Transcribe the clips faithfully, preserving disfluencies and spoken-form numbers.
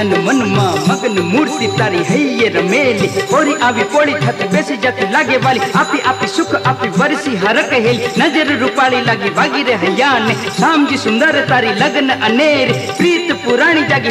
तन मन मा मगन मूर्ति तारी है ये रमेली ओरी आवी पोड़ी थती बेसी जाती लागे वाली आपी आपी सुख आपी वर्षी हर कहेली नजर रूपाली लागी बागी रे हयाने शाम जी सुंदर तारी लगन अनेर प्रीत पुरानी जागी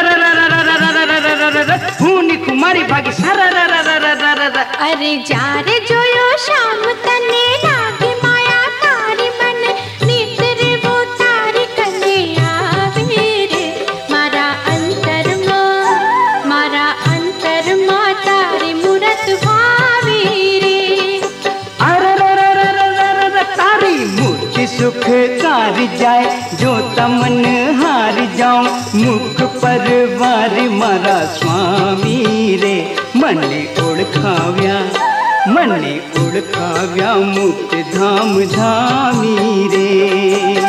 फूनी कुमारी भागी सरा। अरे जा रे जोयो शाम तने लागी माया तारी मन नीत रे वो तारी कने आवे रे मारा अंतर मां मारा अंतर मां तारी मूरत भावी रे। अरे तारी मूर्ति सुख कार जाए जो तमन हार जाऊं मुख पर वार मारा स्वामी रे मने ओळखाव्या मने ओळखाव्या मुक्त धाम धामी रे।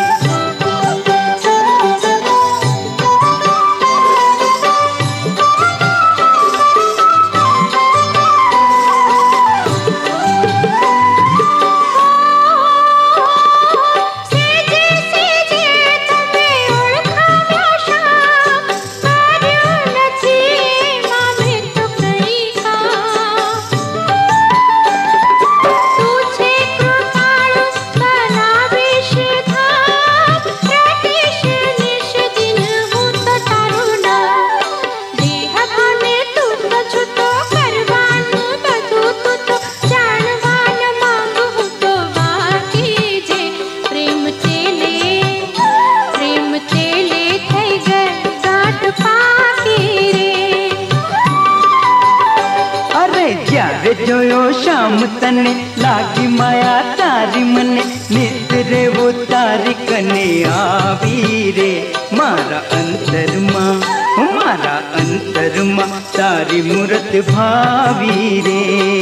जोयो शाम तने लागी माया तारी मने नित रे वो तारी कने आवी रे मारा अंतर मां मारा अंतर मां तारी मूरत भावी रे।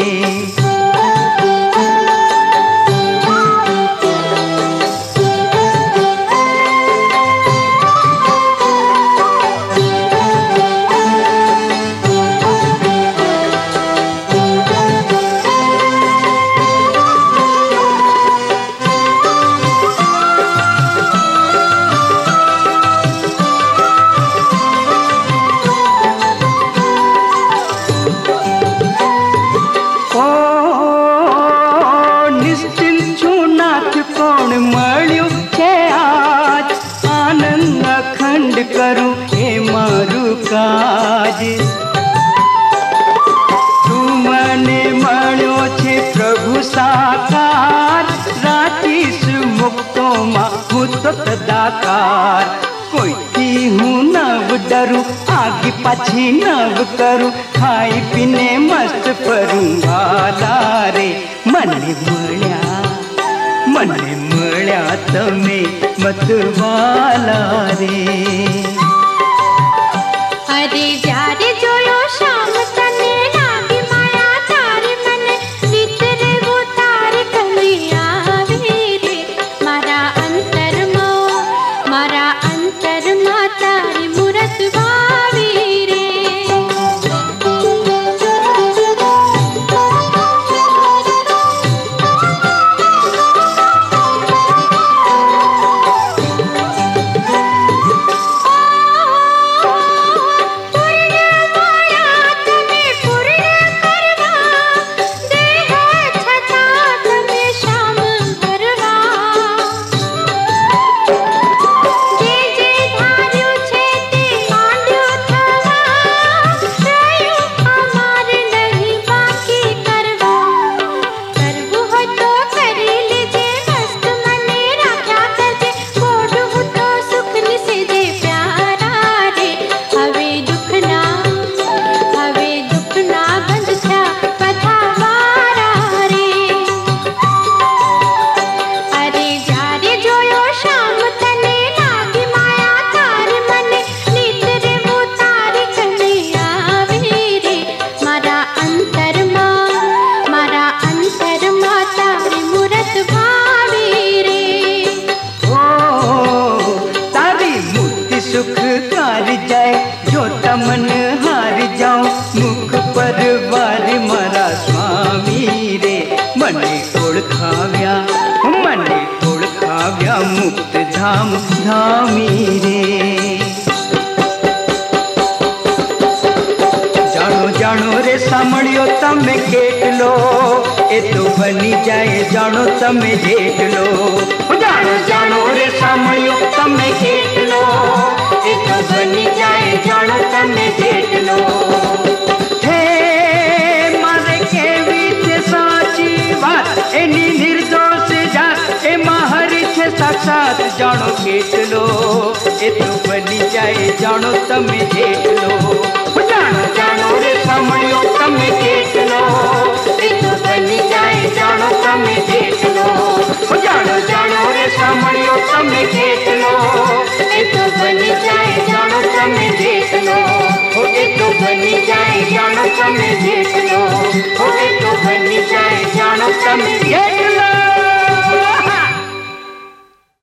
करूं हे मारू काज तू मने मण्यो छे प्रभु साकार राखीश मुक्तो मा हूँ तो सदाकार कोई थी हूँ नव डरू आगे पाछी नव करूं खाई पीने मस्त करूं वाला रे मने मळ्या मने मळ्या तमे मतवाला रे। अरे जा रे जोयो शाम तने लागी माया तारी मन नित रे वो तारी कने आवे रे मारा अंतर मां मारा अंतर मां तारी मूरत भावी रे। मुक्त धाम धामी रे। सामड़ियो तमे केटलो ए तो बनी जाए जानो तमे जेठ लो जानो जानो रे सामड़ियो तमे केटलो ए तो बनी जाए जानो तमे जेठ लो हे मारे केवी छे साची बात एनी निर्दोष जात ए माहरी छे साक्षात जानो केटलो ए तो बनी जाए जानो तमे जेठ लो जानो जानो रे सामड़ियो तमे केटलो ए तो बनी जाए जानो तमे जेठ लो जानो जानो रे सामड़ियो तमे केटलो ए तो बनी जाए जानो तमे जेठ लो ए तो बनी जाए जानो तमे जेठ लो ए तो बनी जाए जानो तमे जेठ